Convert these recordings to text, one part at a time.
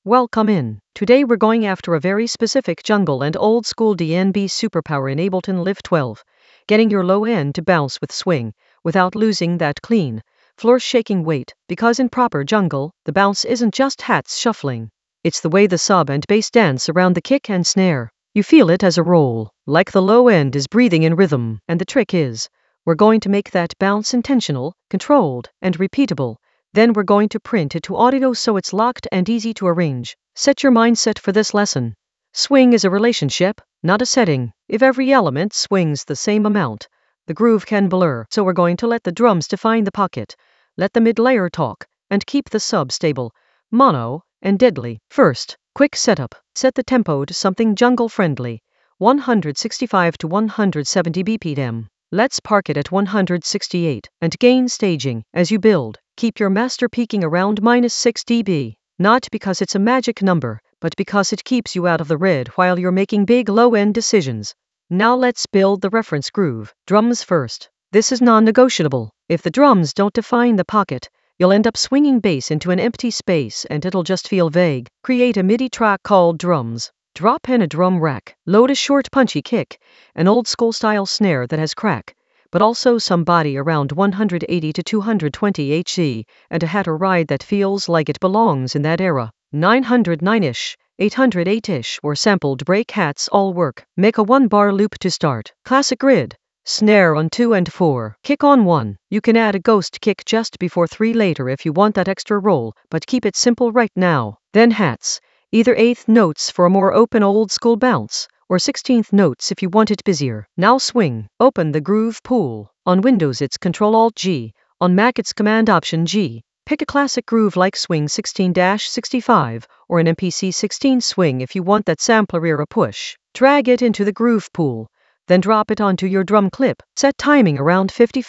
Welcome in. Today we're going after a very specific jungle and old school DNB superpower in Ableton Live 12. Getting your low end to bounce with swing, without losing that clean, floor shaking weight, because in proper jungle, the bounce isn't just hats shuffling. It's the way the sub and bass dance around the kick and snare. You feel it as a roll, like the low end is breathing in rhythm, and the trick is, we're going to make that bounce intentional, controlled, and repeatable. Then we're going to print it to audio so it's locked and easy to arrange. Set your mindset for this lesson. Swing is a relationship, not a setting. If every element swings the same amount, the groove can blur. So we're going to let the drums define the pocket, let the mid layer talk, and keep the sub stable, mono, and deadly. First, quick setup. Set the tempo to something jungle friendly, 165 to 170 BPM. Let's park it at 168 and gain staging. As you build, keep your master peaking around -6 dB. Not because it's a magic number, but because it keeps you out of the red while you're making big low-end decisions. Now let's build the reference groove. Drums first. This is non-negotiable. If the drums don't define the pocket, you'll end up swinging bass into an empty space and it'll just feel vague. Create a MIDI track called drums. Drop in a drum rack, load a short punchy kick, an old school style snare that has crack, but also some body around 180 to 220 HZ, and a hat or ride that feels like it belongs in that era. 909-ish, 808-ish or sampled break hats all work. Make a 1-bar loop to start. Classic grid. Snare on 2 and 4. Kick on 1. You can add a ghost kick just before 3 later if you want that extra roll, but keep it simple right now. Then hats. Either 8th notes for a more open old school bounce, or 16th notes if you want it busier. Now swing. Open the groove pool. On Windows it's Ctrl-Alt-G, on Mac it's Command-Option-G. Pick a classic groove like Swing 16-65, or an MPC 16 swing if you want that sampler era push. Drag it into the groove pool, then drop it onto your drum clip. Set timing around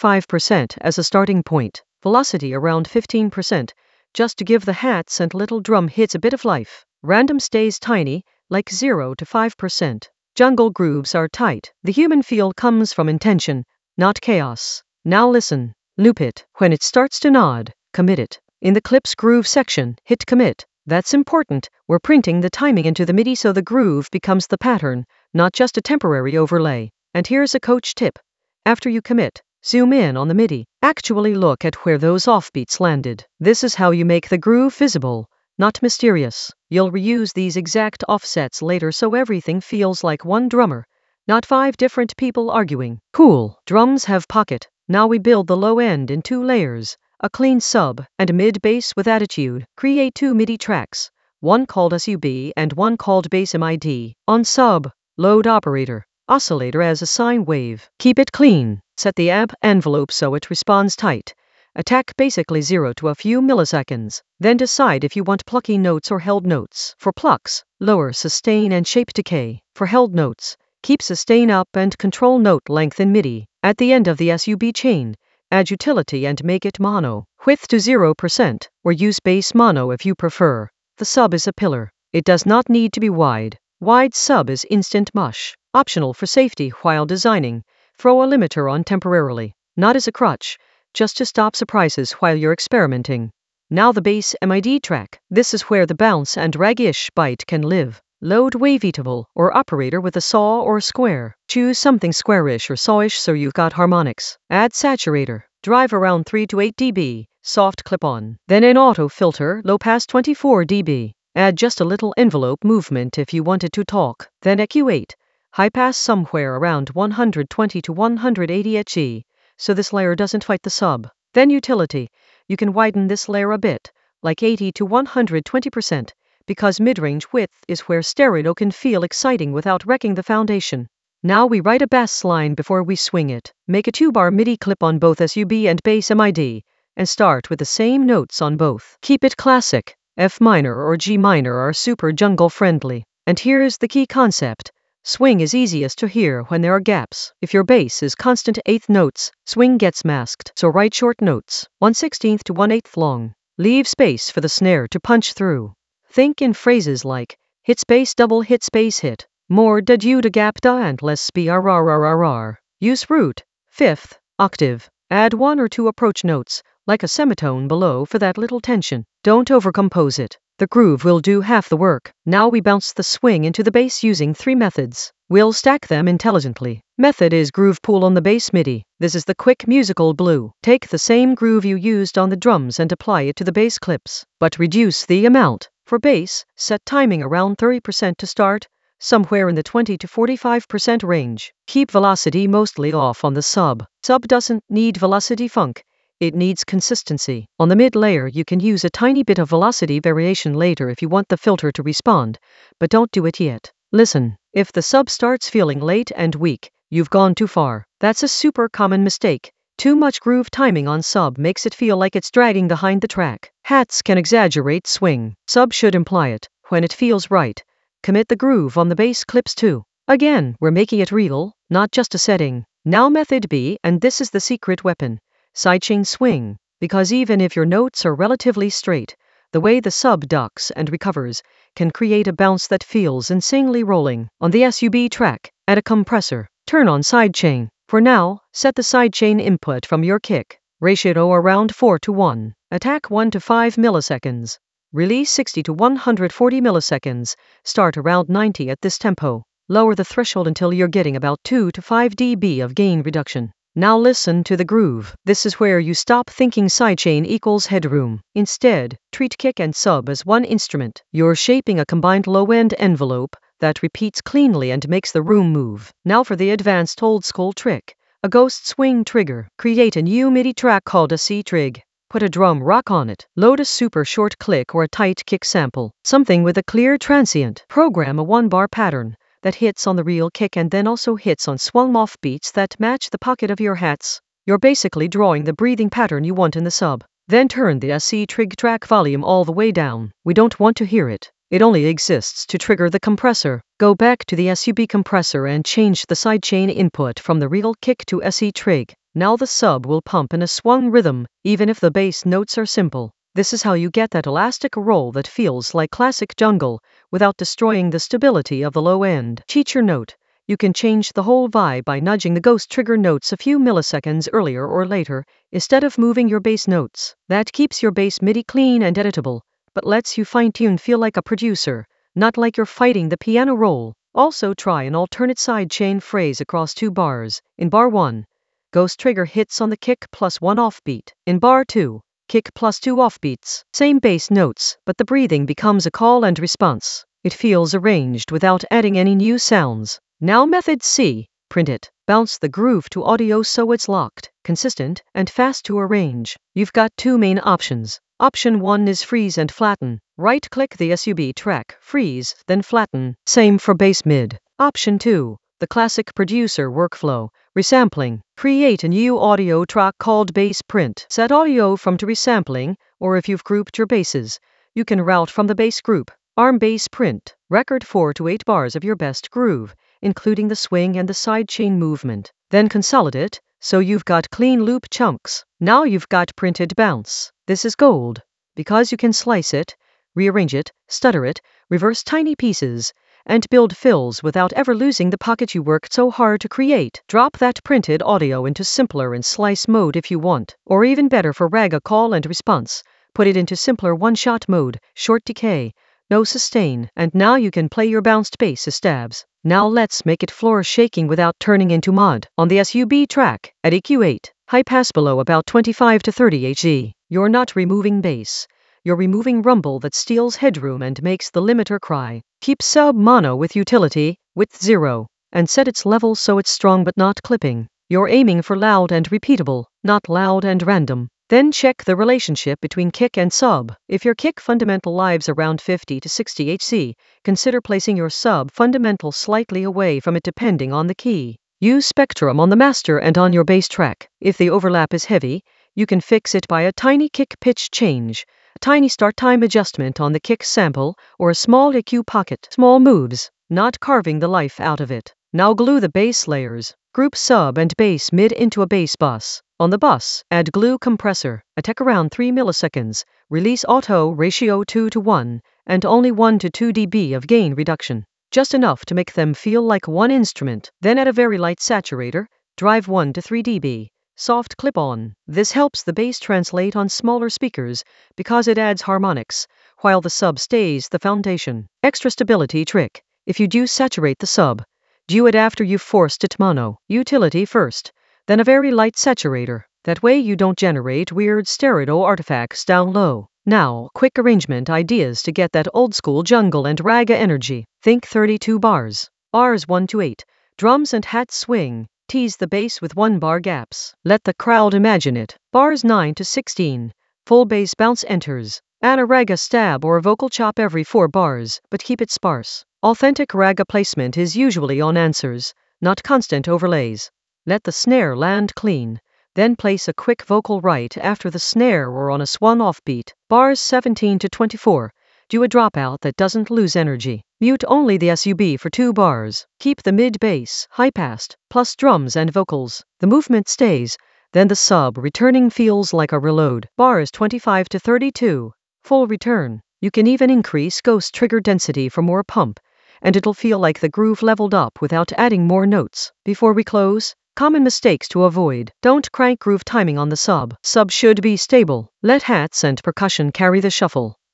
55% as a starting point, velocity around 15%, just to give the hats and little drum hits a bit of life. Random stays tiny, like 0 to 5%. Jungle grooves are tight. The human feel comes from intention, not chaos. Now listen. Loop it. When it starts to nod, commit it. In the clip's groove section, hit commit. That's important. We're printing the timing into the MIDI so the groove becomes the pattern, not just a temporary overlay. And here's a coach tip. After you commit, zoom in on the MIDI. Actually look at where those offbeats landed. This is how you make the groove visible, not mysterious. You'll reuse these exact offsets later so everything feels like one drummer, not 5 different people arguing. Cool. Drums have pocket. Now we build the low end in 2 layers, a clean sub and a mid bass with attitude. Create 2 MIDI tracks, one called SUB and one called bass MID. On sub, load operator, oscillator as a sine wave. Keep it clean. Set the amp envelope so it responds tight. Attack basically 0 to a few milliseconds. Then decide if you want plucky notes or held notes. For plucks, lower sustain and shape decay. For held notes, keep sustain up and control note length in MIDI. At the end of the SUB chain, add utility and make it mono. Width to 0%, or use bass mono if you prefer. The sub is a pillar. It does not need to be wide. Wide sub is instant mush. Optional for safety while designing. Throw a limiter on temporarily. Not as a crutch, just to stop surprises while you're experimenting. Now the bass MID track. This is where the bounce and rag-ish bite can live. Load wavetable or operator with a saw or square. Choose something squarish or sawish so you've got harmonics. Add saturator. Drive around 3 to 8 dB. Soft clip-on. Then in auto filter, low pass 24 dB. Add just a little envelope movement if you want it to talk. Then EQ8. High pass somewhere around 120 to 180 HZ. So this layer doesn't fight the sub. Then utility. You can widen this layer a bit, like 80 to 120%, because mid-range width is where stereo can feel exciting without wrecking the foundation. Now we write a bass line before we swing it. Make a 2-bar MIDI clip on both SUB and bass MID, and start with the same notes on both. Keep it classic. F minor or G minor are super jungle friendly. And here's the key concept. Swing is easiest to hear when there are gaps. If your bass is constant 8th notes, swing gets masked. So write short notes, 1/16 to 1/8 long. Leave space for the snare to punch through. Think in phrases like, hit space double hit space hit, more da due da gap da and less sprrrrrr. Use root, 5th, octave. Add 1 or 2 approach notes, like a semitone below for that little tension. Don't overcompose it. The groove will do half the work. Now we bounce the swing into the bass using 3 methods. We'll stack them intelligently. Method is groove pool on the bass MIDI. This is the quick musical blue. Take the same groove you used on the drums and apply it to the bass clips, but reduce the amount. For bass, set timing around 30% to start, somewhere in the 20 to 45% range. Keep velocity mostly off on the sub. Sub doesn't need velocity funk. It needs consistency. On the mid layer, you can use a tiny bit of velocity variation later if you want the filter to respond, but don't do it yet. Listen, if the sub starts feeling late and weak, you've gone too far. That's a super common mistake. Too much groove timing on sub makes it feel like it's dragging behind the track. Hats can exaggerate swing. Sub should imply it. When it feels right, commit the groove on the bass clips too. Again, we're making it real, not just a setting. Now method B, and this is the secret weapon. Sidechain swing, because even if your notes are relatively straight, the way the sub ducks and recovers can create a bounce that feels insanely rolling. On the SUB track, add a compressor. Turn on sidechain. For now, set the sidechain input from your kick. Ratio around 4:1. Attack 1 to 5 milliseconds. Release 60 to 140 milliseconds. Start around 90 at this tempo. Lower the threshold until you're getting about 2 to 5 dB of gain reduction. Now listen to the groove. This is where you stop thinking sidechain equals headroom. Instead, treat kick and sub as one instrument. You're shaping a combined low-end envelope that repeats cleanly and makes the room move. Now for the advanced old-school trick. A ghost swing trigger. Create a new MIDI track called a C-trig. Put a drum rock on it. Load a super short click or a tight kick sample. Something with a clear transient. Program a 1-bar pattern that hits on the real kick and then also hits on swung off beats that match the pocket of your hats. You're basically drawing the breathing pattern you want in the sub. Then turn the C-trig track volume all the way down. We don't want to hear it. It only exists to trigger the compressor. Go back to the SUB compressor and change the sidechain input from the real kick to C-trig. Now the sub will pump in a swung rhythm, even if the bass notes are simple. This is how you get that elastic roll that feels like classic jungle, without destroying the stability of the low end. Teacher note: you can change the whole vibe by nudging the ghost trigger notes a few milliseconds earlier or later, instead of moving your bass notes. That keeps your bass MIDI clean and editable, but lets you fine-tune feel like a producer, not like you're fighting the piano roll. Also try an alternate sidechain phrase across 2 bars. In bar 1, ghost trigger hits on the kick plus 1 offbeat. In bar 2, kick plus 2 offbeats. Same bass notes, but the breathing becomes a call and response. It feels arranged without adding any new sounds. Now method C, print it. Bounce the groove to audio so it's locked, consistent, and fast to arrange. You've got 2 main options. Option 1 is freeze and flatten. Right-click the SUB track, freeze, then flatten. Same for bass mid. Option 2, the classic producer workflow, resampling. Create a new audio track called bass print. Set audio from to resampling, or if you've grouped your basses, you can route from the bass group. Arm bass print. Record 4 to 8 bars of your best groove, including the swing and the sidechain movement. Then consolidate, so you've got clean loop chunks. Now you've got printed bounce. This is gold, because you can slice it, rearrange it, stutter it, reverse tiny pieces, and build fills without ever losing the pocket you worked so hard to create. Drop that printed audio into simpler and slice mode if you want, or even better for raga call and response, put it into simpler one-shot mode, short decay, no sustain, and now you can play your bounced bass as stabs. Now let's make it floor shaking without turning into mud. On the SUB track, at EQ8, high pass below about 25 to 30 Hz, you're not removing bass. You're removing rumble that steals headroom and makes the limiter cry. Keep sub mono with utility, width 0, and set its level so it's strong but not clipping. You're aiming for loud and repeatable, not loud and random. Then check the relationship between kick and sub. If your kick fundamental lives around 50 to 60 Hz, consider placing your sub fundamental slightly away from it depending on the key. Use spectrum on the master and on your bass track. If the overlap is heavy, you can fix it by a tiny kick pitch change, a tiny start time adjustment on the kick sample, or a small EQ pocket. Small moves, not carving the life out of it. Now glue the bass layers. Group sub and bass mid into a bass bus. On the bus, add glue compressor. Attack around 3 milliseconds. Release auto ratio 2:1, and only 1 to 2 dB of gain reduction. Just enough to make them feel like one instrument. Then add a very light saturator. Drive 1 to 3 dB. Soft clip-on. This helps the bass translate on smaller speakers because it adds harmonics, while the sub stays the foundation. Extra stability trick. If you do saturate the sub, do it after you've forced it mono. Utility first, then a very light saturator. That way you don't generate weird stereo artifacts down low. Now, quick arrangement ideas to get that old school jungle and raga energy. Think 32 bars. Bars 1 to 8. Drums and hats swing. Tease the bass with 1 bar gaps. Let the crowd imagine it. Bars 9 to 16. Full bass bounce enters. Add a raga stab or vocal chop every 4 bars, but keep it sparse. Authentic raga placement is usually on answers, not constant overlays. Let the snare land clean. Then place a quick vocal right after the snare or on a swan offbeat. Bars 17 to 24. Do a dropout that doesn't lose energy. Mute only the sub for 2 bars. Keep the mid bass, high passed, plus drums and vocals. The movement stays, then the sub returning feels like a reload. Bars 25 to 32. Full return. You can even increase ghost trigger density for more pump, and it'll feel like the groove leveled up without adding more notes. Before we close, common mistakes to avoid. Don't crank groove timing on the sub. Sub should be stable. Let hats and percussion carry the shuffle.